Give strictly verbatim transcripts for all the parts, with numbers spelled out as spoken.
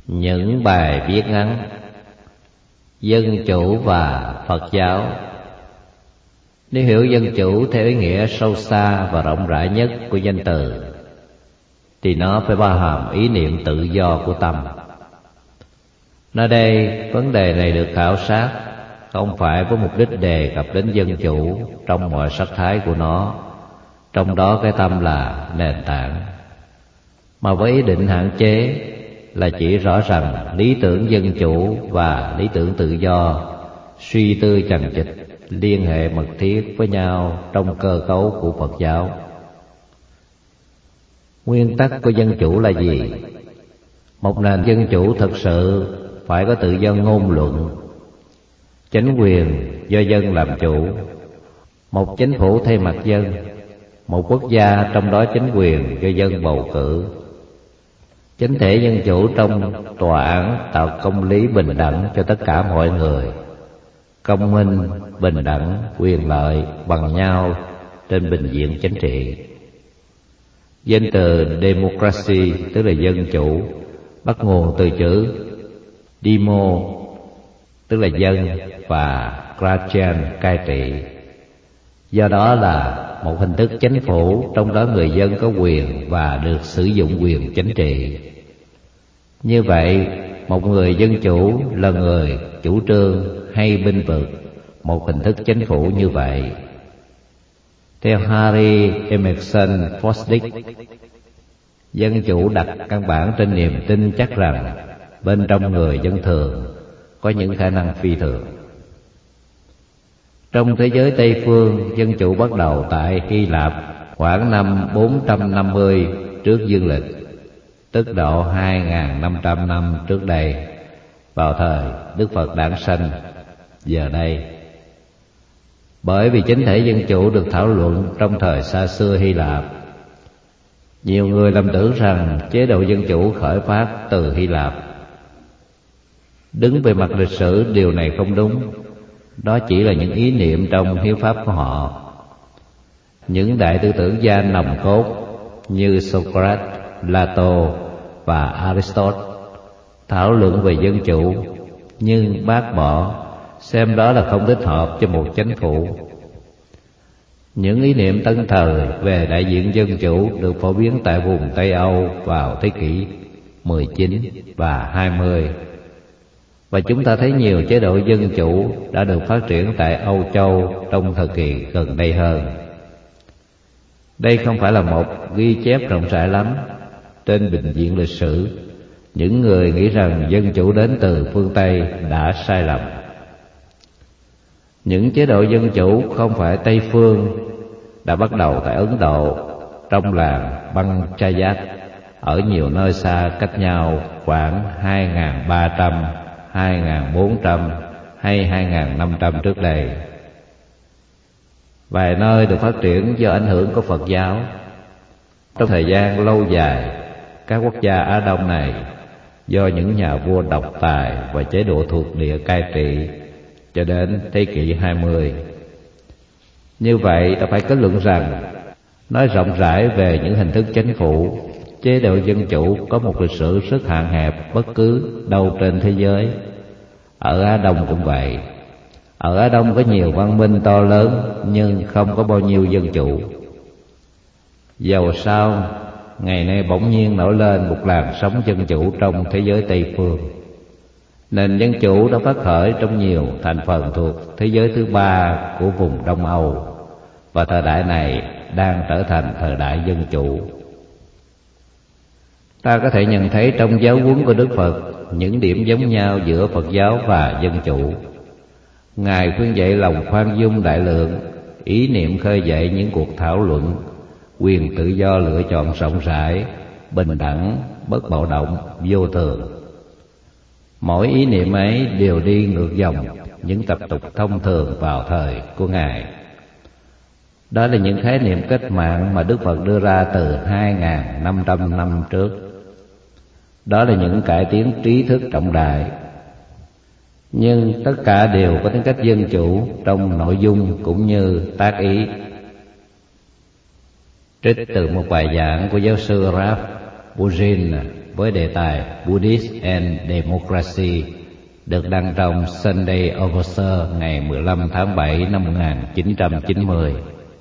những bài viết ngắn Dân chủ và Phật giáo. Nếu hiểu dân chủ theo ý nghĩa sâu xa và rộng rãi nhất của danh từ, thì nó phải bao hàm ý niệm tự do của tâm. Nơi đây, vấn đề này được khảo sát không phải với mục đích đề cập đến dân chủ trong mọi sắc thái của nó, trong đó cái tâm là nền tảng, mà với ý định hạn chế là chỉ rõ rằng lý tưởng dân chủ và lý tưởng tự do suy tư chằng chịt, liên hệ mật thiết với nhau trong cơ cấu của Phật giáo. Nguyên tắc của dân chủ là gì? Một nền dân chủ thực sự phải có tự do ngôn luận, chính quyền do dân làm chủ, một chính phủ thay mặt dân, một quốc gia trong đó chính quyền do dân bầu cử. Chính thể dân chủ trong tòa án tạo công lý bình đẳng cho tất cả mọi người, công minh, bình đẳng, quyền lợi bằng nhau trên bình diện chính trị. Danh từ democracy tức là dân chủ bắt nguồn từ chữ demo tức là dân và gracian cai trị. Do đó là một hình thức chính phủ trong đó người dân có quyền và được sử dụng quyền chính trị. Như vậy, một người dân chủ là người chủ trương hay bênh vực một hình thức chính phủ như vậy. Theo Harry Emerson Fosdick, dân chủ đặt căn bản trên niềm tin chắc rằng bên trong người dân thường có những khả năng phi thường. Trong thế giới Tây phương, dân chủ bắt đầu tại Hy Lạp khoảng năm bốn trăm năm mươi trước dương lịch, tức độ hai nghìn năm trăm năm trước đây, vào thời Đức Phật đản sanh. Giờ đây, bởi vì chính thể dân chủ được thảo luận trong thời xa xưa Hy Lạp, nhiều người lầm tưởng rằng chế độ dân chủ khởi phát từ Hy Lạp. Đứng về mặt lịch sử, điều này không đúng. Đó chỉ là những ý niệm trong hiến pháp của họ. Những đại tư tưởng gia nòng cốt như Socrates, Plato và Aristotle thảo luận về dân chủ, nhưng bác bỏ, xem đó là không thích hợp cho một chính phủ. Những ý niệm tân thời về đại diện dân chủ được phổ biến tại vùng Tây Âu vào thế kỷ mười chín và hai mươi, và chúng ta thấy nhiều chế độ dân chủ đã được phát triển tại Âu Châu trong thời kỳ gần đây hơn. Đây không phải là một ghi chép rộng rãi lắm. Trên bình diện lịch sử, những người nghĩ rằng dân chủ đến từ phương Tây đã sai lầm. Những chế độ dân chủ không phải Tây phương đã bắt đầu tại Ấn Độ, trong làng Panchayat, ở nhiều nơi xa cách nhau khoảng hai nghìn ba trăm, hai nghìn bốn trăm hay hai nghìn năm trăm trước đây. Vài nơi được phát triển do ảnh hưởng của Phật giáo. Trong thời gian lâu dài, các quốc gia Á Đông này do những nhà vua độc tài và chế độ thuộc địa cai trị cho đến thế kỷ hai mươi. Như vậy, ta phải kết luận rằng, nói rộng rãi về những hình thức chính phủ, chế độ dân chủ có một lịch sử rất hạn hẹp bất cứ đâu trên thế giới. Ở Á Đông cũng vậy. Ở Á Đông có nhiều văn minh to lớn, nhưng không có bao nhiêu dân chủ. Dầu sao, ngày nay bỗng nhiên nổi lên một làn sóng dân chủ trong thế giới Tây phương. Nền dân chủ đã phát khởi trong nhiều thành phần thuộc thế giới thứ ba của vùng Đông Âu, và thời đại này đang trở thành thời đại dân chủ. Ta có thể nhận thấy trong giáo huấn của Đức Phật những điểm giống nhau giữa Phật giáo và dân chủ. Ngài khuyên dạy lòng khoan dung đại lượng, ý niệm khơi dậy những cuộc thảo luận, quyền tự do lựa chọn rộng rãi, bình đẳng, bất bạo động, vô thường. Mỗi ý niệm ấy đều đi ngược dòng những tập tục thông thường vào thời của Ngài. Đó là những khái niệm cách mạng mà Đức Phật đưa ra từ hai nghìn năm trăm năm trước. Đó là những cải tiến trí thức trọng đại, nhưng tất cả đều có tính cách dân chủ trong nội dung cũng như tác ý. Trích từ một bài giảng của giáo sư Ralph Bugin với đề tài Buddhist and Democracy được đăng trong Sunday Overture ngày mười lăm tháng bảy năm một nghìn chín trăm chín mươi.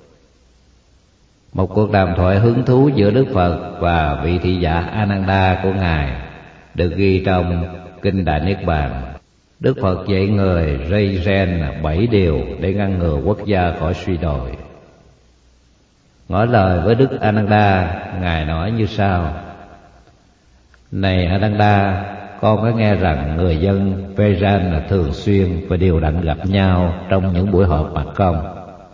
Một cuộc đàm thoại hứng thú giữa Đức Phật và vị thị giả Ananda của Ngài được ghi trong Kinh Đại Niết Bàn. Đức Phật dạy người rây ren bảy điều để ngăn ngừa quốc gia khỏi suy đồi. Ngỏ lời với Đức Ananda, Ngài nói như sau: Này Ananda, con có nghe rằng người dân Vajrayana là thường xuyên và đều đặn gặp nhau trong những buổi họp mặt không?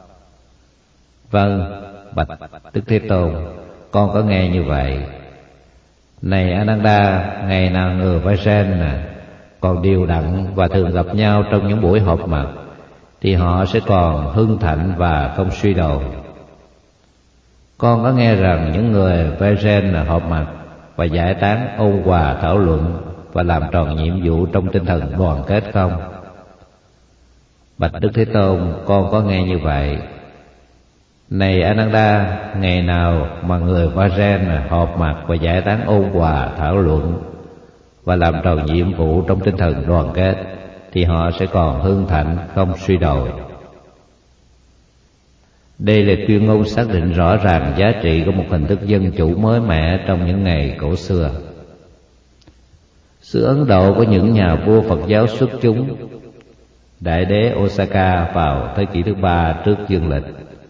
Vâng, bạch Đức Thế Tôn, con có nghe như vậy. Này Ananda, ngày nào người Vajrayana còn đều đặn và thường gặp nhau trong những buổi họp mặt, thì họ sẽ còn hưng thịnh và không suy đồi. Con có nghe rằng những người Vajrayana họp mặt và giải tán ôn hòa thảo luận và làm tròn nhiệm vụ trong tinh thần đoàn kết không? Bạch Đức Thế Tôn, con có nghe như vậy. Này Ananda, ngày nào mà người Vajrayana họp mặt và giải tán ôn hòa thảo luận và làm tròn nhiệm vụ trong tinh thần đoàn kết, thì họ sẽ còn hưng thịnh không suy đồi. Đây là tuyên ngôn xác định rõ ràng giá trị của một hình thức dân chủ mới mẻ trong những ngày cổ xưa. Xứ Ấn Độ có những nhà vua Phật giáo xuất chúng. Đại đế Osaka vào thế kỷ thứ ba trước dương lịch,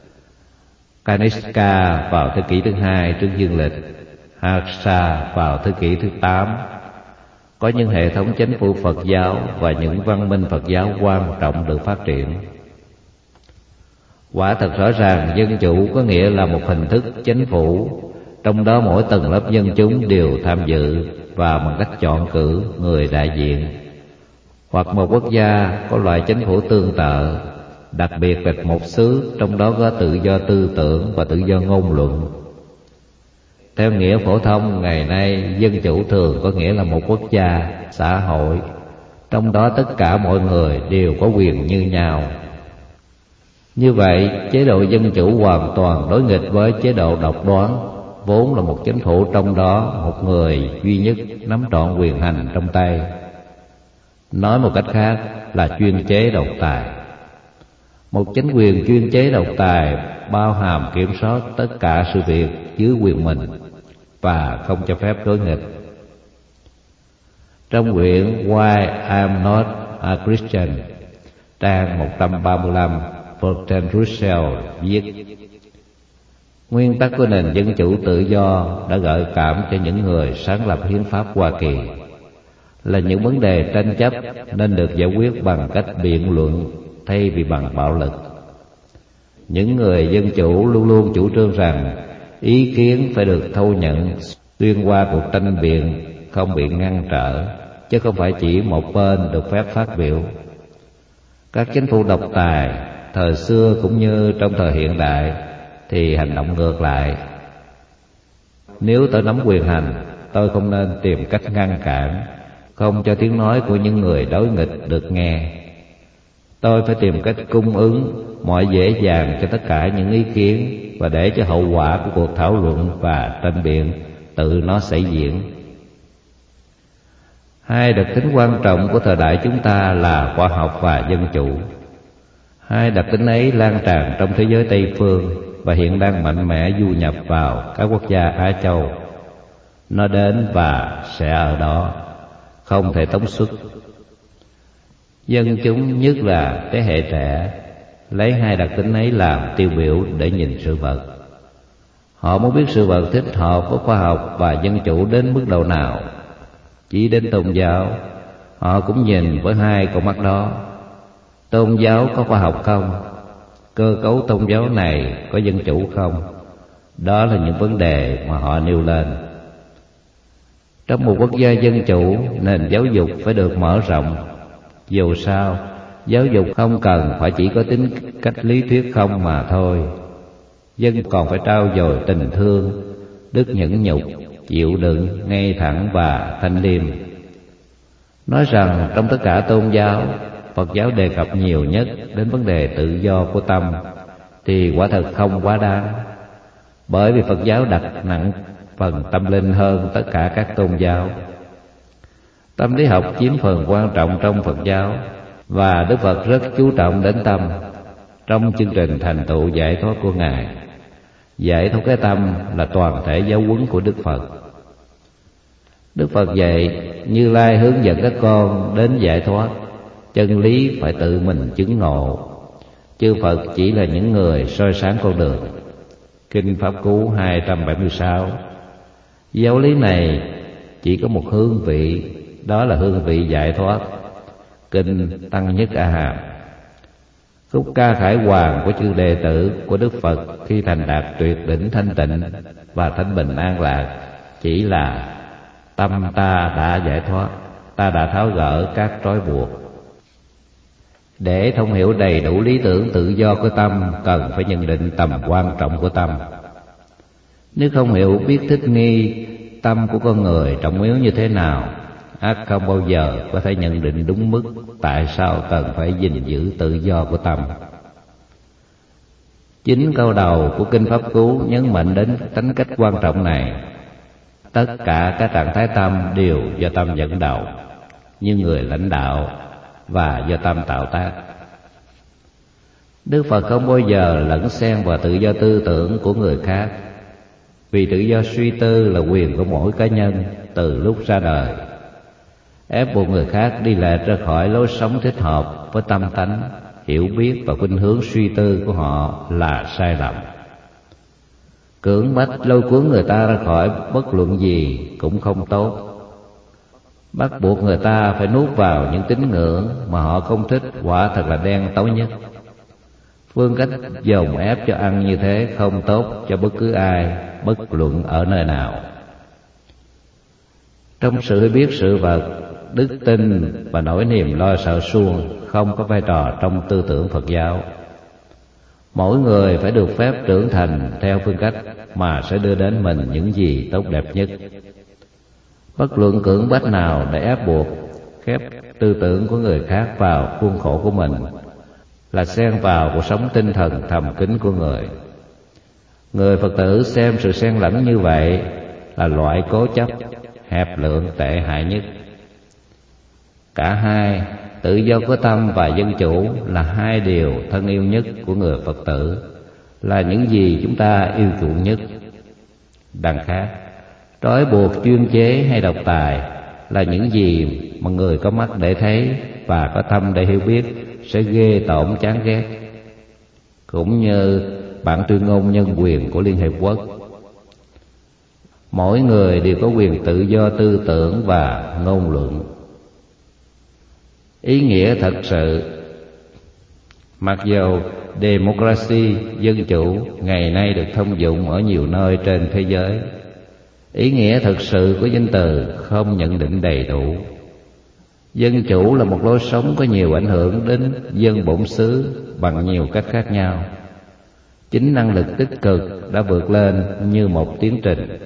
Kanishka vào thế kỷ thứ hai trước dương lịch, Harsa vào thế kỷ thứ tám. Có những hệ thống chính phủ Phật giáo và những văn minh Phật giáo quan trọng được phát triển. Quả thật rõ ràng dân chủ có nghĩa là một hình thức chính phủ, trong đó mỗi tầng lớp dân chúng đều tham dự và bằng cách chọn cử người đại diện. Hoặc một quốc gia có loại chính phủ tương tự, đặc biệt là một xứ trong đó có tự do tư tưởng và tự do ngôn luận. Theo nghĩa phổ thông ngày nay, dân chủ thường có nghĩa là một quốc gia, xã hội, trong đó tất cả mọi người đều có quyền như nhau. Như vậy, chế độ dân chủ hoàn toàn đối nghịch với chế độ độc đoán, vốn là một chính phủ trong đó một người duy nhất nắm trọn quyền hành trong tay. Nói một cách khác là chuyên chế độc tài. Một chính quyền chuyên chế độc tài bao hàm kiểm soát tất cả sự việc dưới quyền mình và không cho phép đối nghịch. Trong quyển Why I'm Not a Christian, trang một trăm ba mươi lăm, Bertrand Russell viết: Nguyên tắc của nền dân chủ tự do đã gợi cảm cho những người sáng lập hiến pháp Hoa Kỳ là những vấn đề tranh chấp nên được giải quyết bằng cách biện luận thay vì bằng bạo lực. Những người dân chủ luôn luôn chủ trương rằng ý kiến phải được thâu nhận xuyên qua cuộc tranh biện, không bị ngăn trở, chứ không phải chỉ một bên được phép phát biểu. Các chính phủ độc tài thời xưa cũng như trong thời hiện đại thì hành động ngược lại. Nếu tôi nắm quyền hành, tôi không nên tìm cách ngăn cản, không cho tiếng nói của những người đối nghịch được nghe. Tôi phải tìm cách cung ứng mọi dễ dàng cho tất cả những ý kiến và để cho hậu quả của cuộc thảo luận và tranh biện tự nó xảy diễn. Hai đặc tính quan trọng của thời đại chúng ta là khoa học và dân chủ. Hai đặc tính ấy lan tràn trong thế giới Tây phương và hiện đang mạnh mẽ du nhập vào các quốc gia Á Châu. Nó đến và sẽ ở đó, không thể tống xuất. Dân chúng, nhất là thế hệ trẻ, lấy hai đặc tính ấy làm tiêu biểu để nhìn sự vật. Họ muốn biết sự vật thích hợp với khoa học và dân chủ đến mức độ nào. Chỉ đến tôn giáo, họ cũng nhìn với hai con mắt đó. Tôn giáo có khoa học không? Cơ cấu tôn giáo này có dân chủ không? Đó là những vấn đề mà họ nêu lên. Trong một quốc gia dân chủ, nền giáo dục phải được mở rộng. Dù sao, giáo dục không cần phải chỉ có tính cách lý thuyết không mà thôi. Dân còn phải trau dồi tình thương, đức nhẫn nhục, chịu đựng, ngay thẳng và thanh liêm. Nói rằng trong tất cả tôn giáo, Phật giáo đề cập nhiều nhất đến vấn đề tự do của tâm thì quả thật không quá đáng. Bởi vì Phật giáo đặt nặng phần tâm linh hơn tất cả các tôn giáo. Tâm lý học chiếm phần quan trọng trong Phật giáo, và Đức Phật rất chú trọng đến tâm trong chương trình thành tựu giải thoát của Ngài. Giải thoát cái tâm là toàn thể giáo huấn của Đức Phật. Đức Phật dạy Như Lai hướng dẫn các con đến giải thoát, chân lý phải tự mình chứng ngộ. Chư Phật chỉ là những người soi sáng con đường. Kinh Pháp Cú hai trăm bảy mươi sáu. Giáo lý này chỉ có một hương vị, đó là hương vị giải thoát. Kinh Tăng Nhất A Hàm. Khúc ca khải hoàn của chư đệ tử của Đức Phật khi thành đạt tuyệt đỉnh thanh tịnh và thanh bình an lạc chỉ là: tâm ta đã giải thoát, ta đã tháo gỡ các trói buộc. Để thông hiểu đầy đủ lý tưởng tự do của tâm, cần phải nhận định tầm quan trọng của tâm. Nếu không hiểu biết thích nghi tâm của con người trọng yếu như thế nào, ắt không bao giờ có thể nhận định đúng mức tại sao cần phải gìn giữ tự do của tâm. Chính câu đầu của Kinh Pháp Cú nhấn mạnh đến tính cách quan trọng này. Tất cả các trạng thái tâm đều do tâm dẫn đầu, như người lãnh đạo, và do tâm tạo tác. Đức Phật không bao giờ lẫn xen vào tự do tư tưởng của người khác, vì tự do suy tư là quyền của mỗi cá nhân từ lúc ra đời. Ép buộc người khác đi lệch ra khỏi lối sống thích hợp với tâm tánh, hiểu biết và khuynh hướng suy tư của họ là sai lầm. Cưỡng bách lôi cuốn người ta ra khỏi bất luận gì cũng không tốt. Bắt buộc người ta phải nuốt vào những tín ngưỡng mà họ không thích quả thật là đen tối nhất. Phương cách dồn ép cho ăn như thế không tốt cho bất cứ ai, bất luận ở nơi nào. Trong sự hiểu biết sự vật, đức tin và nỗi niềm lo sợ suông không có vai trò trong tư tưởng Phật giáo. Mỗi người phải được phép trưởng thành theo phương cách mà sẽ đưa đến mình những gì tốt đẹp nhất. Bất luận cưỡng bách nào để ép buộc, khép tư tưởng của người khác vào khuôn khổ của mình là xen vào cuộc sống tinh thần thầm kín của người. Người Phật tử xem sự xen lẫn như vậy là loại cố chấp, hẹp lượng tệ hại nhất. Cả hai, tự do của tâm và dân chủ, là hai điều thân yêu nhất của người Phật tử, là những gì chúng ta yêu chuộng nhất. Đằng khác, trói buộc, chuyên chế hay độc tài là những gì mà người có mắt để thấy và có tâm để hiểu biết sẽ ghê tởm chán ghét. Cũng như bản tuyên ngôn nhân quyền của Liên Hiệp Quốc, mỗi người đều có quyền tự do tư tưởng và ngôn luận. Ý nghĩa thật sự, mặc dù democracy, dân chủ ngày nay được thông dụng ở nhiều nơi trên thế giới, ý nghĩa thực sự của danh từ không nhận định đầy đủ. Dân chủ là một lối sống có nhiều ảnh hưởng đến dân bổn xứ bằng nhiều cách khác nhau. Chính năng lực tích cực đã vượt lên như một tiến trình.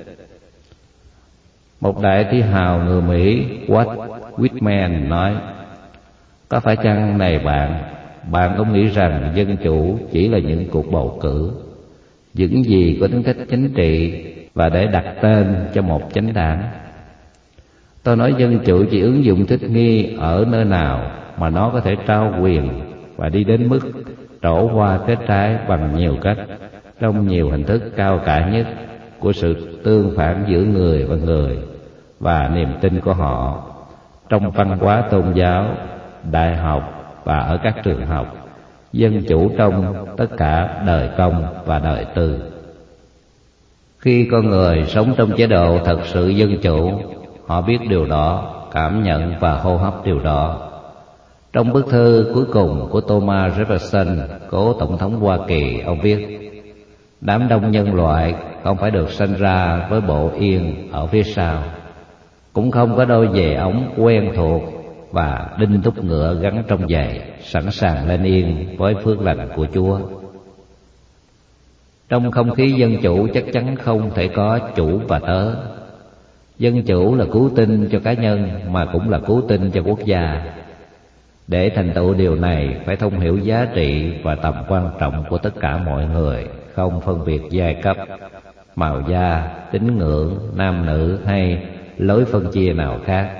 Một đại thi hào người Mỹ Walt Whitman nói: có phải chăng này bạn, bạn có nghĩ rằng dân chủ chỉ là những cuộc bầu cử, những gì có tính cách chính trị và để đặt tên cho một chánh đảng? Tôi nói dân chủ chỉ ứng dụng thích nghi ở nơi nào mà nó có thể trao quyền và đi đến mức trổ hoa kết trái bằng nhiều cách, trong nhiều hình thức cao cả nhất của sự tương phản giữa người và người và niềm tin của họ, trong văn hóa tôn giáo, đại học và ở các trường học, dân chủ trong tất cả đời công và đời tư. Khi con người sống trong chế độ thật sự dân chủ, họ biết điều đó, cảm nhận và hô hấp điều đó. Trong bức thư cuối cùng của Thomas Jefferson, cố tổng thống Hoa Kỳ, ông viết: đám đông nhân loại không phải được sinh ra với bộ yên ở phía sau, cũng không có đôi giày ống quen thuộc và đinh thúc ngựa gắn trong giày, sẵn sàng lên yên với phước lành của Chúa. Trong không khí dân chủ chắc chắn không thể có chủ và tớ. Dân chủ là cứu tinh cho cá nhân mà cũng là cứu tinh cho quốc gia. Để thành tựu điều này phải thông hiểu giá trị và tầm quan trọng của tất cả mọi người, không phân biệt giai cấp. màu da, tín ngưỡng, nam nữ hay lối phân chia nào khác.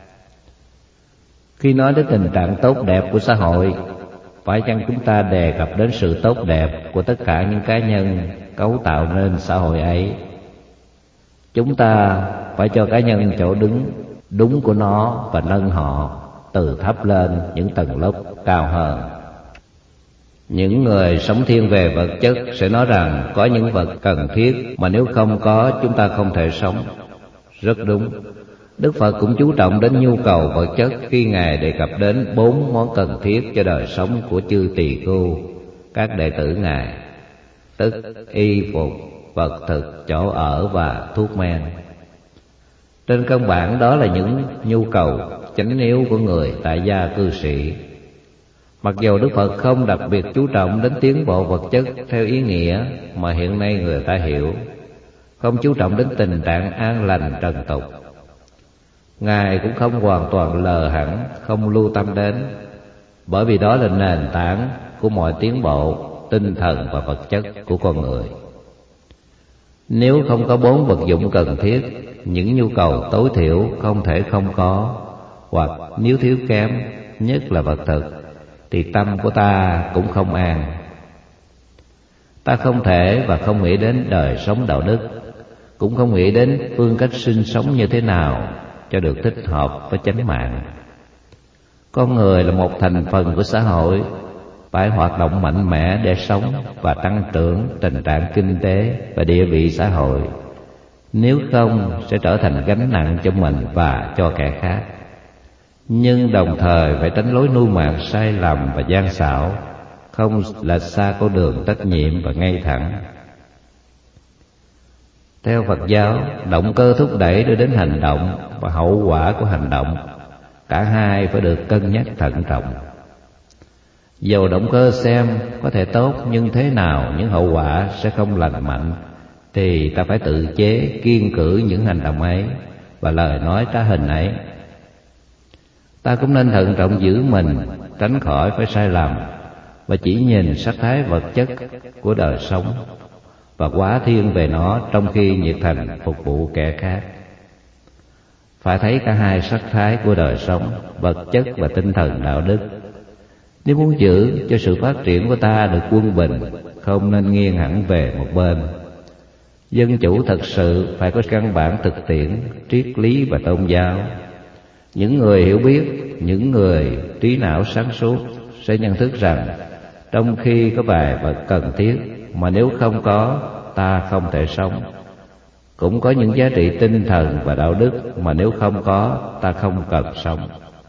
Khi nói đến tình trạng tốt đẹp của xã hội, phải chăng chúng ta đề cập đến sự tốt đẹp của tất cả những cá nhân cấu tạo nên xã hội ấy? Chúng ta phải cho cá nhân chỗ đứng đúng của nó và nâng họ từ thấp lên những tầng lớp cao hơn. Những người sống thiên về vật chất sẽ nói rằng có những vật cần thiết mà nếu không có chúng ta không thể sống. Rất đúng. Đức Phật cũng chú trọng đến nhu cầu vật chất khi Ngài đề cập đến bốn món cần thiết cho đời sống của chư tỳ khưu, các đệ tử Ngài, tức y phục, vật thực, chỗ ở và thuốc men. Trên căn bản đó là những nhu cầu chánh yếu của người tại gia cư sĩ. Mặc dù Đức Phật không đặc biệt chú trọng đến tiến bộ vật chất theo ý nghĩa mà hiện nay người ta hiểu, không chú trọng đến tình trạng an lành trần tục, Ngài cũng không hoàn toàn lờ hẳn, không lưu tâm đến, bởi vì đó là nền tảng của mọi tiến bộ tinh thần và vật chất của con người. Nếu không có bốn vật dụng cần thiết, những nhu cầu tối thiểu không thể không có, hoặc nếu thiếu kém, nhất là vật thực, thì tâm của ta cũng không an. Ta không thể và không nghĩ đến đời sống đạo đức, cũng không nghĩ đến phương cách sinh sống như thế nào cho được thích hợp với chánh mạng. Con người là một thành phần của xã hội, phải hoạt động mạnh mẽ để sống và tăng trưởng tình trạng kinh tế và địa vị xã hội. Nếu không sẽ trở thành gánh nặng cho mình và cho kẻ khác. Nhưng đồng thời phải tránh lối nuôi mạng sai lầm và gian xảo, không lệch xa con đường trách nhiệm và ngay thẳng. Theo Phật giáo, động cơ thúc đẩy đưa đến hành động và hậu quả của hành động, cả hai phải được cân nhắc thận trọng. Dầu động cơ xem có thể tốt, nhưng thế nào những hậu quả sẽ không lành mạnh, thì ta phải tự chế kiêng cữ những hành động ấy và lời nói trá hình ấy. Ta cũng nên thận trọng giữ mình, tránh khỏi phải sai lầm và chỉ nhìn sắc thái vật chất của đời sống và quá thiên về nó, trong khi nhiệt thành phục vụ kẻ khác. Phải thấy cả hai sắc thái của đời sống, vật chất và tinh thần đạo đức. Nếu muốn giữ cho sự phát triển của ta được quân bình, không nên nghiêng hẳn về một bên. Dân chủ thật sự phải có căn bản thực tiễn, triết lý và tôn giáo. Những người hiểu biết, những người trí não sáng suốt sẽ nhận thức rằng trong khi có vài vật cần thiết mà nếu không có ta không thể sống, cũng có những giá trị tinh thần và đạo đức mà nếu không có ta không cần sống.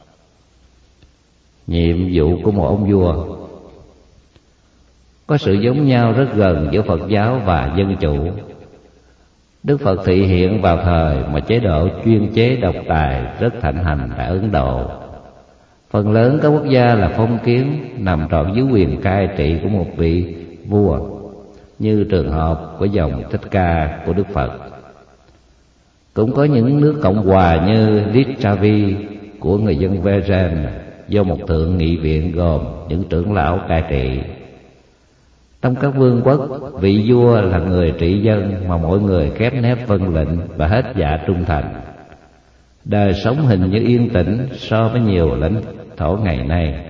Nhiệm vụ của một ông vua. Có sự giống nhau rất gần giữa Phật giáo và dân chủ. Đức Phật thị hiện vào thời mà chế độ chuyên chế độc tài rất thịnh hành tại Ấn Độ. Phần lớn các quốc gia là phong kiến, nằm trọn dưới quyền cai trị của một vị vua, như trường hợp của dòng Thích Ca của Đức Phật. Cũng có những nước cộng hòa như Lichavi của người dân Veren, do một thượng nghị viện gồm những trưởng lão cai trị. Trong các vương quốc, vị vua là người trị dân mà mọi người khép nép vâng lệnh và hết dạ trung thành. Đời sống hình như yên tĩnh so với nhiều lãnh thổ ngày nay.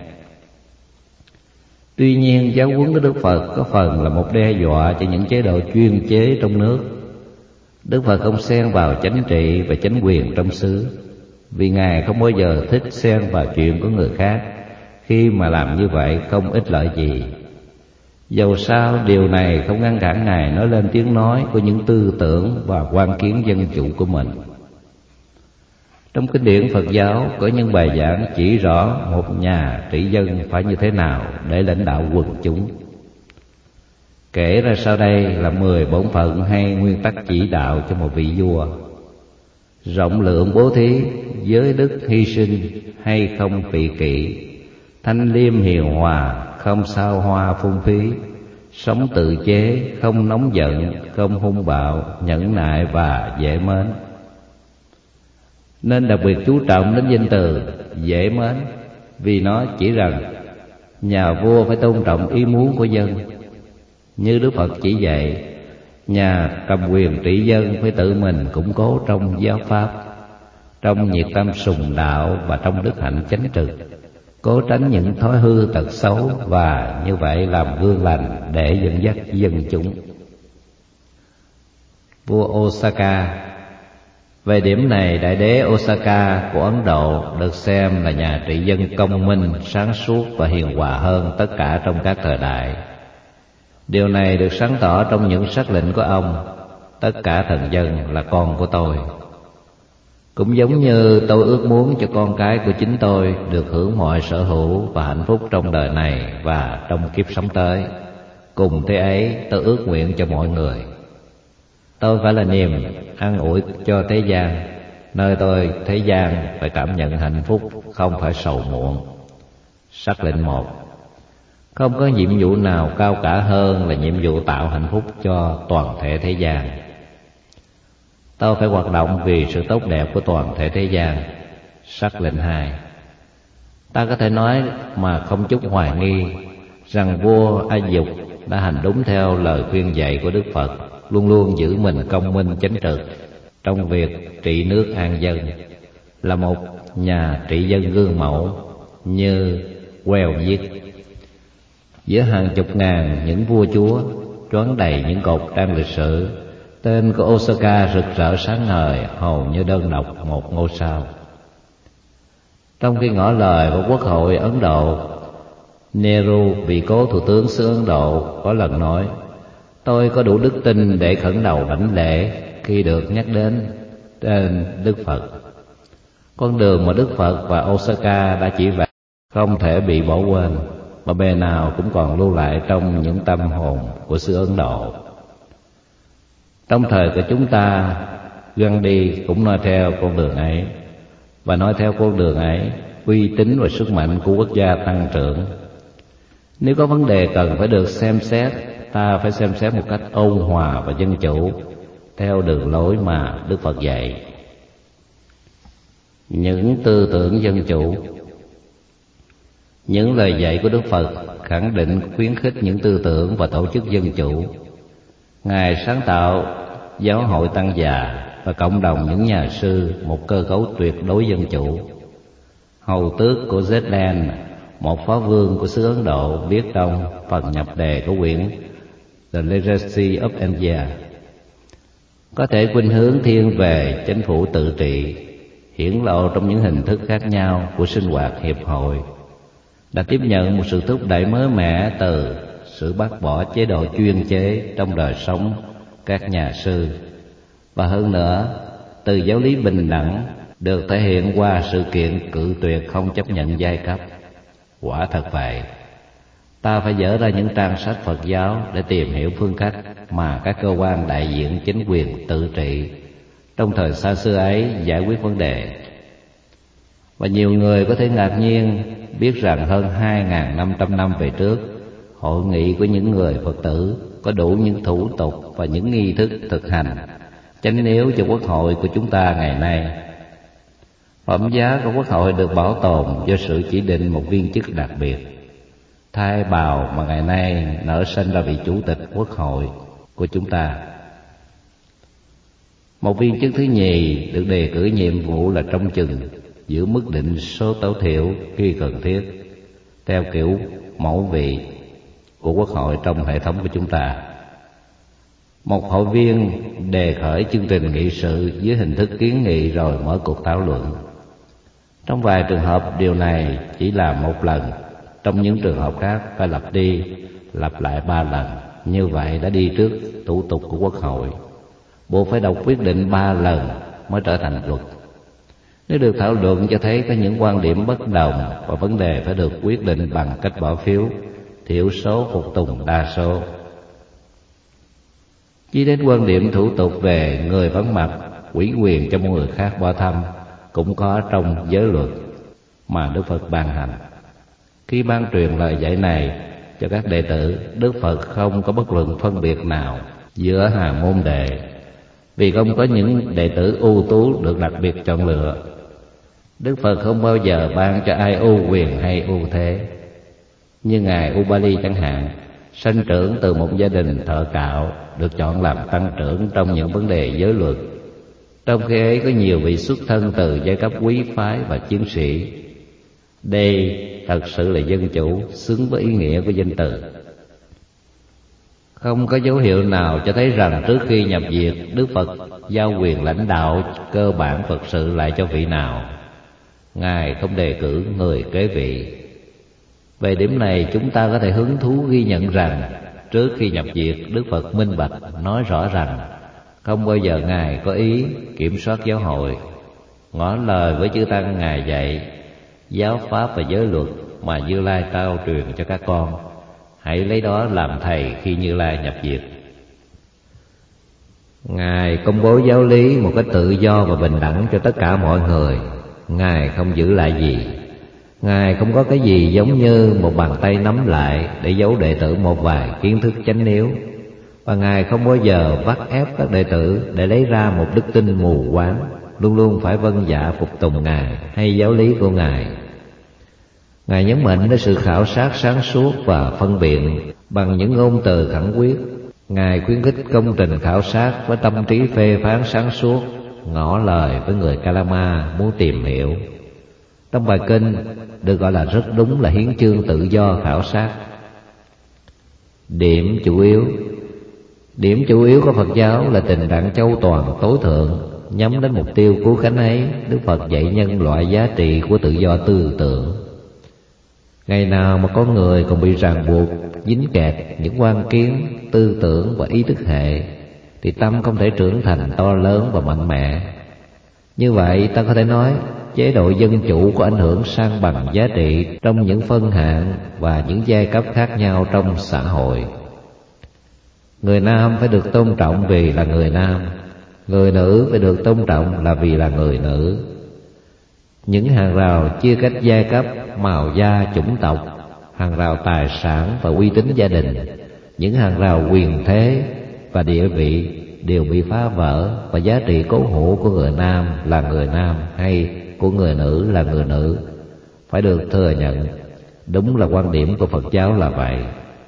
Tuy nhiên, giáo huấn của Đức Phật có phần là một đe dọa cho những chế độ chuyên chế trong nước. Đức Phật không xen vào chánh trị và chánh quyền trong xứ, vì Ngài không bao giờ thích xen vào chuyện của người khác, khi mà làm như vậy không ích lợi gì. Dầu sao điều này không ngăn cản Ngài nói lên tiếng nói của những tư tưởng và quan kiến dân chủ của mình. Trong kinh điển Phật giáo có những bài giảng chỉ rõ một nhà trị dân phải như thế nào để lãnh đạo quần chúng. Kể ra sau đây là mười bổn phận hay nguyên tắc chỉ đạo cho một vị vua. Rộng lượng bố thí, giới đức hy sinh hay không phì kỵ, thanh liêm hiền hòa, không sao hoa phung phí, sống tự chế, không nóng giận, không hung bạo, nhẫn nại và dễ mến. Nên đặc biệt chú trọng đến danh từ dễ mến, vì nó chỉ rằng nhà vua phải tôn trọng ý muốn của dân. Như Đức Phật chỉ dạy, Nhà cầm quyền trị dân phải tự mình củng cố trong giáo pháp, trong nhiệt tâm sùng đạo và trong đức hạnh chánh trực, cố tránh những thói hư tật xấu, và như vậy làm gương lành để dẫn dắt dân chúng. Vua Osaka. Về điểm này, đại đế Osaka của Ấn Độ được xem là nhà trị dân công minh, sáng suốt và hiền hòa hơn tất cả trong các thời đại. Điều này được sáng tỏ trong những sắc lệnh của ông: tất cả thần dân là con của tôi. Cũng giống như tôi ước muốn cho con cái của chính tôi được hưởng mọi sở hữu và hạnh phúc trong đời này và trong kiếp sống tới, cùng thế ấy tôi ước nguyện cho mọi người. Tôi phải là niềm an ủi cho thế gian, nơi tôi thế gian phải cảm nhận hạnh phúc, không phải sầu muộn. Sắc lệnh một. Không có nhiệm vụ nào cao cả hơn là nhiệm vụ tạo hạnh phúc cho toàn thể thế gian. Tôi phải hoạt động vì sự tốt đẹp của toàn thể thế gian. Sắc lệnh hai. Ta có thể nói mà không chút hoài nghi rằng vua A Dục đã hành đúng theo lời khuyên dạy của Đức Phật, luôn luôn giữ mình công minh chánh trực trong việc trị nước an dân, là một nhà trị dân gương mẫu như queo viết. Giữa hàng chục ngàn những vua chúa choán đầy những cột trang lịch sử, tên của Osaka rực rỡ sáng ngời hầu như đơn độc một ngôi sao. Trong khi ngỏ lời của Quốc hội Ấn Độ, Nehru, vị cố thủ tướng xứ Ấn Độ, có lần nói: tôi có đủ đức tin để khẩn đầu đảnh lễ khi được nhắc đến tên Đức Phật. Con đường mà Đức Phật và Osaka đã chỉ vạch không thể bị bỏ quên, mà bề nào cũng còn lưu lại trong những tâm hồn của xứ Ấn Độ. Trong thời của chúng ta, Gandhi cũng nói theo con đường ấy, và nói theo con đường ấy, uy tín và sức mạnh của quốc gia tăng trưởng. Nếu có vấn đề cần phải được xem xét, ta phải xem xét một cách ôn hòa và dân chủ, theo đường lối mà Đức Phật dạy. Những tư tưởng dân chủ. Những lời dạy của Đức Phật khẳng định khuyến khích những tư tưởng và tổ chức dân chủ. Ngài sáng tạo giáo hội tăng già và cộng đồng những nhà sư, một cơ cấu tuyệt đối dân chủ. Hầu tước của Zetland, một phó vương của xứ Ấn Độ, viết trong phần nhập đề của quyển The Legacy of India: có thể khuynh hướng thiên về chính phủ tự trị, hiển lộ trong những hình thức khác nhau của sinh hoạt hiệp hội, đã tiếp nhận một sự thúc đẩy mới mẻ từ sự bác bỏ chế độ chuyên chế trong đời sống các nhà sư, và hơn nữa từ giáo lý bình đẳng được thể hiện qua sự kiện cự tuyệt không chấp nhận giai cấp. Quả thật vậy, ta phải dở ra những trang sách Phật giáo để tìm hiểu phương cách mà các cơ quan đại diện chính quyền tự trị trong thời xa xưa ấy giải quyết vấn đề. Và nhiều người có thể ngạc nhiên biết rằng hơn hai nghìn năm trăm năm về trước, hội nghị của những người Phật tử có đủ những thủ tục và những nghi thức thực hành chánh yếu cho quốc hội của chúng ta ngày nay. Phẩm giá của quốc hội được bảo tồn do sự chỉ định một viên chức đặc biệt, thay bào mà ngày nay nở sinh ra vị chủ tịch quốc hội của chúng ta. Một viên chức thứ nhì được đề cử nhiệm vụ là trông chừng, giữ mức định số tối thiểu khi cần thiết, theo kiểu mẫu vị của quốc hội trong hệ thống của chúng ta. Một hội viên đề khởi chương trình nghị sự dưới hình thức kiến nghị rồi mở cuộc thảo luận. Trong vài trường hợp điều này chỉ là một lần, trong những trường hợp khác phải lặp đi lặp lại ba lần. Như vậy đã đi trước thủ tục của quốc hội, buộc phải đọc quyết định ba lần mới trở thành luật. Nếu được thảo luận cho thấy có những quan điểm bất đồng và vấn đề phải được quyết định bằng cách bỏ phiếu, thiểu số phục tùng đa số. Chỉ đến quan điểm thủ tục về người vắng mặt, ủy quyền cho một người khác bỏ thăm cũng có trong giới luật mà Đức Phật ban hành. Khi ban truyền lời dạy này cho các đệ tử, Đức Phật không có bất luận phân biệt nào giữa hàng môn đệ, vì không có những đệ tử ưu tú được đặc biệt chọn lựa. Đức Phật không bao giờ ban cho ai ưu quyền hay ưu thế. Như Ngài Ubali chẳng hạn, sanh trưởng từ một gia đình thợ cạo, được chọn làm tăng trưởng trong những vấn đề giới luật. Trong khi ấy có nhiều vị xuất thân từ giai cấp quý phái và chiến sĩ. Đây thật sự là dân chủ, xứng với ý nghĩa của danh từ. Không có dấu hiệu nào cho thấy rằng trước khi nhập diệt, Đức Phật giao quyền lãnh đạo cơ bản Phật sự lại cho vị nào. Ngài không đề cử người kế vị. Về điểm này, chúng ta có thể hứng thú ghi nhận rằng trước khi nhập diệt, Đức Phật minh bạch nói rõ rằng không bao giờ Ngài có ý kiểm soát giáo hội. Ngỏ lời với chư tăng, Ngài dạy giáo pháp và giới luật mà Như Lai trao truyền cho các con, hãy lấy đó làm thầy khi Như Lai nhập diệt. Ngài công bố giáo lý một cách tự do và bình đẳng cho tất cả mọi người. Ngài không giữ lại gì. Ngài không có cái gì giống như một bàn tay nắm lại để giấu đệ tử một vài kiến thức chánh yếu. Và Ngài không bao giờ bắt ép các đệ tử để lấy ra một đức tin mù quáng, luôn luôn phải vâng dạ phục tùng Ngài hay giáo lý của Ngài. Ngài nhấn mạnh đến sự khảo sát sáng suốt và phân biện bằng những ngôn từ khẳng quyết. Ngài khuyến khích công trình khảo sát với tâm trí phê phán sáng suốt, ngỏ lời với người Kalama muốn tìm hiểu. Trong bài kinh được gọi là rất đúng là hiến chương tự do khảo sát. Điểm chủ yếu Điểm chủ yếu của Phật giáo là tình trạng châu toàn tối thượng. Nhắm đến mục tiêu cứu cánh ấy, Đức Phật dạy nhân loại giá trị của tự do tư tưởng. Ngày nào mà con người còn bị ràng buộc, dính kẹt những quan kiến, tư tưởng và ý thức hệ, thì tâm không thể trưởng thành to lớn và mạnh mẽ. Như vậy ta có thể nói chế độ dân chủ có ảnh hưởng sang bằng giá trị trong những phân hạng và những giai cấp khác nhau trong xã hội. Người nam phải được tôn trọng vì là người nam, người nữ phải được tôn trọng là vì là người nữ. Những hàng rào chia cách giai cấp, màu da, chủng tộc, hàng rào tài sản và uy tín gia đình, những hàng rào quyền thế và địa vị đều bị phá vỡ, và giá trị cố hữu của người nam là người nam hay của người nữ là người nữ phải được thừa nhận. Đúng là quan điểm của Phật giáo là vậy.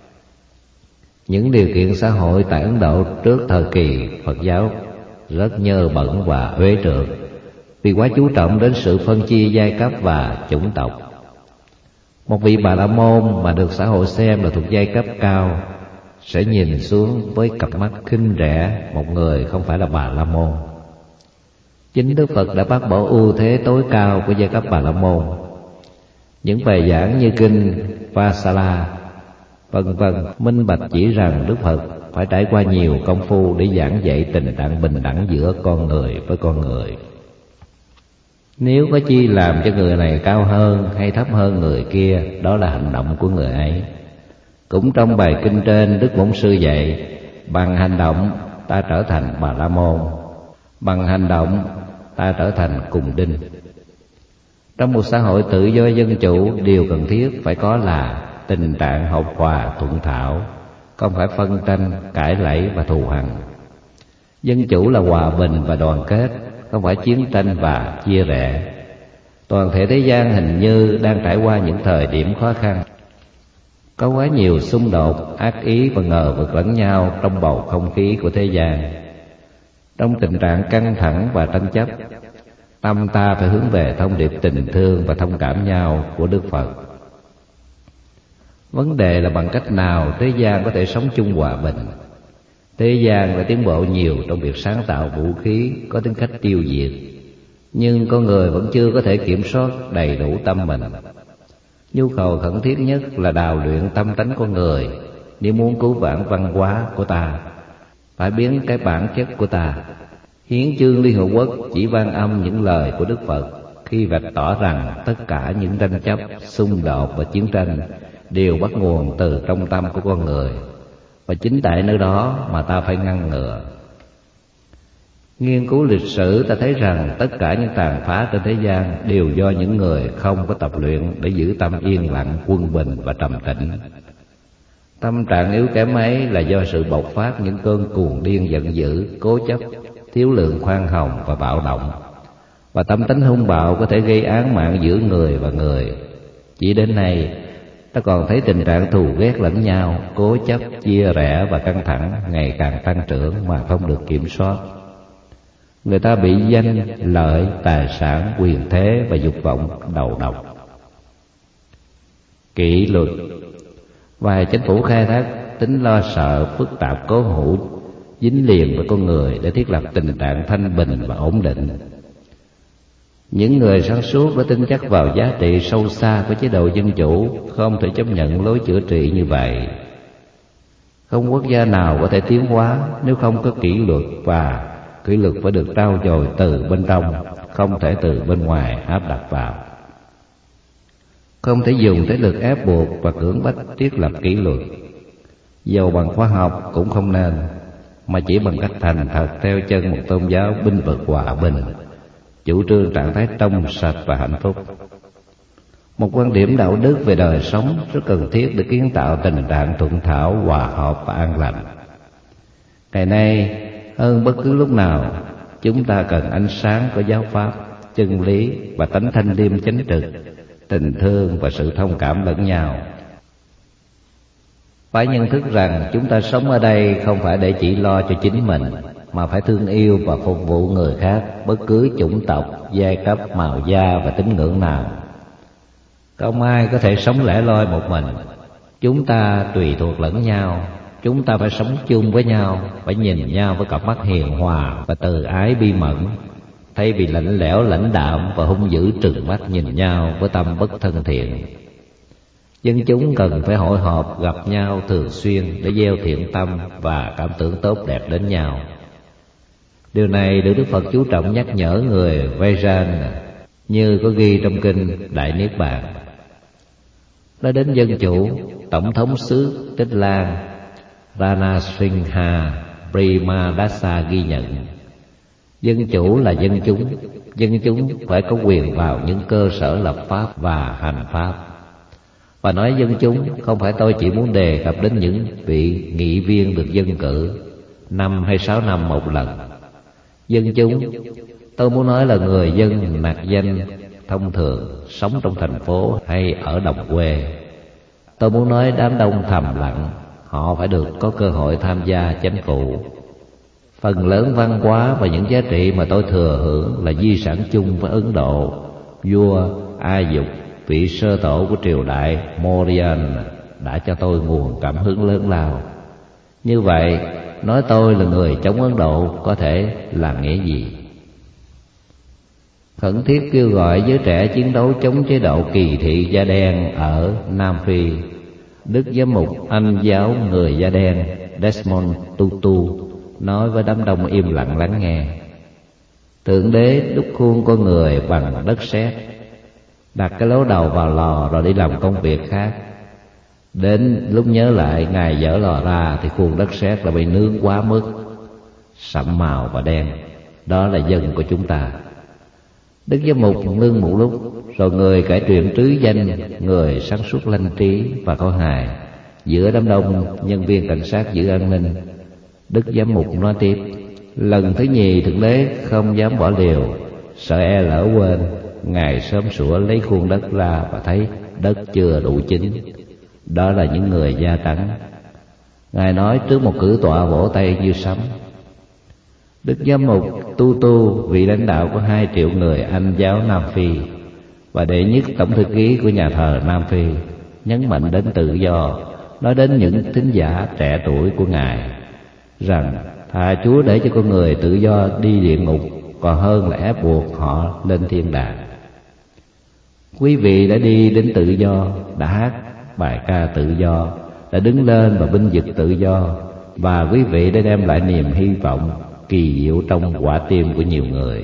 Những điều kiện xã hội tại Ấn Độ trước thời kỳ Phật giáo rất nhơ bẩn và uế trượt, vì quá chú trọng đến sự phân chia giai cấp và chủng tộc. Một vị Bà La Môn mà được xã hội xem là thuộc giai cấp cao sẽ nhìn xuống với cặp mắt khinh rẻ một người không phải là Bà La Môn. Chính Đức Phật đã bác bỏ ưu thế tối cao của giai cấp Bà La Môn. Những bài giảng như kinh Vasala vân vân minh bạch chỉ rằng Đức Phật phải trải qua nhiều công phu để giảng dạy tình trạng bình đẳng giữa con người với con người. Nếu có chi làm cho người này cao hơn hay thấp hơn người kia, đó là hành động của người ấy. Cũng trong bài kinh trên, Đức Bổn Sư dạy bằng hành động ta trở thành Bà La Môn, bằng hành động ta trở thành Cùng Đinh. Trong một xã hội tự do dân chủ, điều cần thiết phải có là tình trạng hợp hòa thuận thảo, không phải phân tranh, cãi lẫy và thù hằn. Dân chủ là hòa bình và đoàn kết, không phải chiến tranh và chia rẽ. Toàn thể thế gian hình như đang trải qua những thời điểm khó khăn. Có quá nhiều xung đột, ác ý và ngờ vực lẫn nhau trong bầu không khí của thế gian. Trong tình trạng căng thẳng và tranh chấp, tâm ta phải hướng về thông điệp tình thương và thông cảm nhau của Đức Phật. Vấn đề là bằng cách nào thế gian có thể sống chung hòa bình. Thế gian đã tiến bộ nhiều trong việc sáng tạo vũ khí có tính cách tiêu diệt, nhưng con người vẫn chưa có thể kiểm soát đầy đủ tâm mình. Nhu cầu khẩn thiết nhất là đào luyện tâm tánh con người. Nếu muốn cứu vãn văn hóa của ta, phải biến cái bản chất của ta. Hiến chương Liên Hợp Quốc chỉ vang âm những lời của Đức Phật khi vạch tỏ rằng tất cả những tranh chấp, xung đột và chiến tranh đều bắt nguồn từ trong tâm của con người, và chính tại nơi đó mà ta phải ngăn ngừa. Nghiên cứu lịch sử, ta thấy rằng tất cả những tàn phá trên thế gian đều do những người không có tập luyện để giữ tâm yên lặng, quân bình và trầm tĩnh. Tâm trạng yếu kém ấy là do sự bộc phát những cơn cuồng điên giận dữ, cố chấp, thiếu lượng khoan hồng và bạo động. Và tâm tính hung bạo có thể gây án mạng giữa người và người. Chỉ đến nay, ta còn thấy tình trạng thù ghét lẫn nhau, cố chấp, chia rẽ và căng thẳng ngày càng tăng trưởng mà không được kiểm soát. Người ta bị danh, lợi, tài sản, quyền thế và dục vọng đầu độc. Kỷ luật. Vài chính phủ khai thác tính lo sợ, phức tạp, cố hữu, dính liền với con người để thiết lập tình trạng thanh bình và ổn định. Những người sáng suốt đã tin chắc vào giá trị sâu xa của chế độ dân chủ, không thể chấp nhận lối chữa trị như vậy. Không quốc gia nào có thể tiến hóa nếu không có kỷ luật, và kỷ luật phải được trau dồi từ bên trong, không thể từ bên ngoài áp đặt vào. Không thể dùng thế lực ép buộc và cưỡng bách thiết lập kỷ luật. Dầu bằng khoa học cũng không nên, mà chỉ bằng cách thành thật theo chân một tôn giáo binh vực hòa bình, chủ trương trạng thái trong sạch và hạnh phúc. Một quan điểm đạo đức về đời sống rất cần thiết để kiến tạo tình trạng thuận thảo, hòa hợp và an lành. Ngày nay hơn bất cứ lúc nào, chúng ta cần ánh sáng của giáo pháp, chân lý và tánh thanh liêm chánh trực, tình thương và sự thông cảm lẫn nhau. Phải nhận thức rằng chúng ta sống ở đây không phải để chỉ lo cho chính mình, mà phải thương yêu và phục vụ người khác, bất cứ chủng tộc, giai cấp, màu da và tín ngưỡng nào. Không ai có thể sống lẻ loi một mình. Chúng ta tùy thuộc lẫn nhau. Chúng ta phải sống chung với nhau, phải nhìn nhau với cặp mắt hiền hòa và từ ái bi mẫn, thay vì lạnh lẽo lãnh đạm và hung dữ trừng mắt nhìn nhau với tâm bất thân thiện. Dân chúng cần phải hội họp gặp nhau thường xuyên để gieo thiện tâm và cảm tưởng tốt đẹp đến nhau. Điều này được Đức Phật chú trọng nhắc nhở người Vajrayana, như có ghi trong kinh Đại Niết Bàn. Nói đến dân chủ, Tổng thống xứ Tích Lan Ranasingha Premadasa ghi nhận: dân chủ là dân chúng, dân chúng phải có quyền vào những cơ sở lập pháp và hành pháp. Và nói dân chúng, không phải tôi chỉ muốn đề cập đến những vị nghị viên được dân cử năm hay sáu năm một lần. Dân chúng, tôi muốn nói là người dân nạc danh thông thường, sống trong thành phố hay ở đồng quê. Tôi muốn nói đám đông thầm lặng, họ phải được có cơ hội tham gia chánh vụ. Phần lớn văn hóa và những giá trị mà tôi thừa hưởng là di sản chung với Ấn Độ. Vua A Dục, vị sơ tổ của triều đại Mauryan, đã cho tôi nguồn cảm hứng lớn lao. Như vậy, nói tôi là người chống Ấn Độ có thể là nghĩa gì? Khẩn thiết kêu gọi giới trẻ chiến đấu chống chế độ kỳ thị da đen ở Nam Phi. Đức giám mục Anh giáo người da đen Desmond Tutu nói với đám đông im lặng lắng nghe: Thượng đế đúc khuôn con người bằng đất sét, đặt cái lỗ đầu vào lò rồi đi làm công việc khác. Đến lúc nhớ lại, Ngài dỡ lò ra thì khuôn đất sét là bị nướng quá mức, sậm màu và đen. Đó là dân của chúng ta. Đức giám mục ngưng một lúc, rồi người kể chuyện trứ danh người sáng suốt lanh trí và có hài giữa đám đông nhân viên cảnh sát giữ an ninh. Đức giám mục nói tiếp: lần thứ nhì Thượng đế không dám bỏ liều, sợ e lỡ quên. Ngài sớm sủa lấy khuôn đất ra và thấy đất chưa đủ chín. Đó là những người da trắng. Ngài nói trước một cử tọa vỗ tay như sấm. Đức giám mục Tutu, vị lãnh đạo của hai triệu người Anh giáo Nam Phi và đệ nhất tổng thư ký của nhà thờ Nam Phi, nhấn mạnh đến tự do, nói đến những thính giả trẻ tuổi của Ngài rằng thà Chúa để cho con người tự do đi địa ngục còn hơn là ép buộc họ lên thiên đàng. Quý vị đã đi đến tự do, đã hát bài ca tự do, đã đứng lên và binh vực tự do, và quý vị đã đem lại niềm hy vọng kỳ diệu trong quả tim của nhiều người.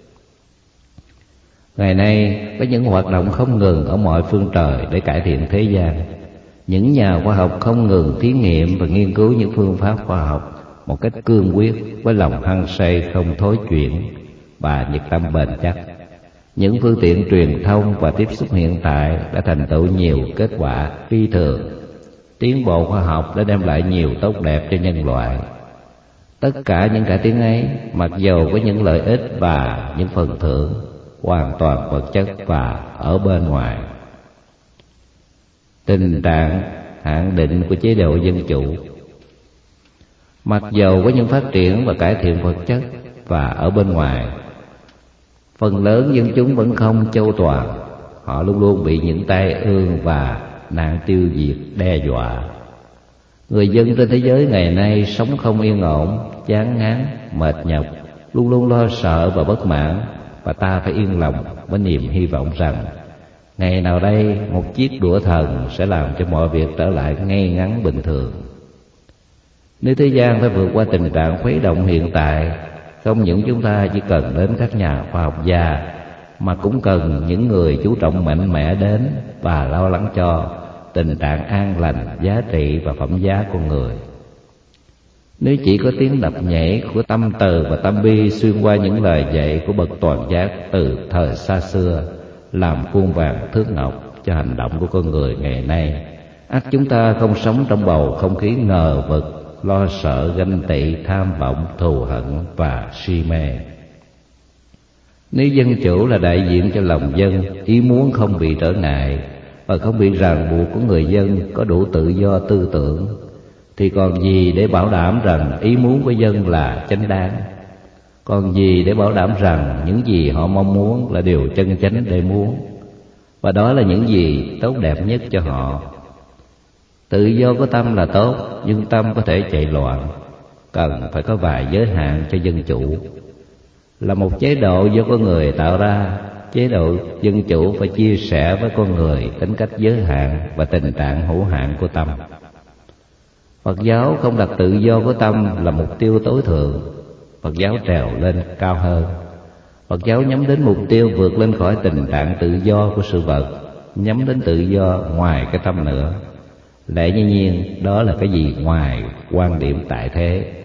Ngày nay có những hoạt động không ngừng ở mọi phương trời để cải thiện thế gian. Những nhà khoa học không ngừng thí nghiệm và nghiên cứu những phương pháp khoa học một cách cương quyết, với lòng hăng say không thối chuyển và nhiệt tâm bền chắc. Những phương tiện truyền thông và tiếp xúc hiện tại đã thành tựu nhiều kết quả phi thường. Tiến bộ khoa học đã đem lại nhiều tốt đẹp cho nhân loại. Tất cả những cải tiến ấy, mặc dầu có những lợi ích và những phần thưởng hoàn toàn vật chất và ở bên ngoài. tình trạng hạn định của chế độ dân chủ. Mặc dầu có những phát triển và cải thiện vật chất và ở bên ngoài, phần lớn dân chúng vẫn không châu toàn. Họ luôn luôn bị những tai ương và nạn tiêu diệt đe dọa. Người dân trên thế giới ngày nay sống không yên ổn, chán ngán, mệt nhọc, luôn luôn lo sợ và bất mãn. Và ta phải yên lòng với niềm hy vọng rằng ngày nào đây một chiếc đũa thần sẽ làm cho mọi việc trở lại ngay ngắn bình thường. Nếu thế gian phải vượt qua tình trạng khuấy động hiện tại, không những chúng ta chỉ cần đến các nhà khoa học gia, mà cũng cần những người chú trọng mạnh mẽ đến và lo lắng cho tình trạng an lành, giá trị và phẩm giá con người. Nếu chỉ có tiếng đập nhảy của tâm từ và tâm bi xuyên qua những lời dạy của bậc toàn giác từ thời xa xưa, làm khuôn vàng thước ngọc cho hành động của con người ngày nay, ắt chúng ta không sống trong bầu không khí ngờ vực, lo sợ, ganh tị, tham vọng, thù hận và si mê. Nếu dân chủ là đại diện cho lòng dân, ý muốn không bị trở ngại và không bị ràng buộc của người dân có đủ tự do tư tưởng, thì còn gì để bảo đảm rằng ý muốn của dân là chánh đáng? Còn gì để bảo đảm rằng những gì họ mong muốn là điều chân chánh để muốn, và đó là những gì tốt đẹp nhất cho họ? Tự do của tâm là tốt, nhưng tâm có thể chạy loạn. Cần phải có vài giới hạn cho dân chủ. Là một chế độ do con người tạo ra, chế độ dân chủ phải chia sẻ với con người tính cách giới hạn và tình trạng hữu hạn của tâm. Phật giáo không đặt tự do của tâm là mục tiêu tối thượng. Phật giáo trèo lên cao hơn. Phật giáo nhắm đến mục tiêu vượt lên khỏi tình trạng tự do của sự vật, nhắm đến tự do ngoài cái tâm nữa. Lẽ nhiên nhiên đó là cái gì ngoài quan điểm tại thế.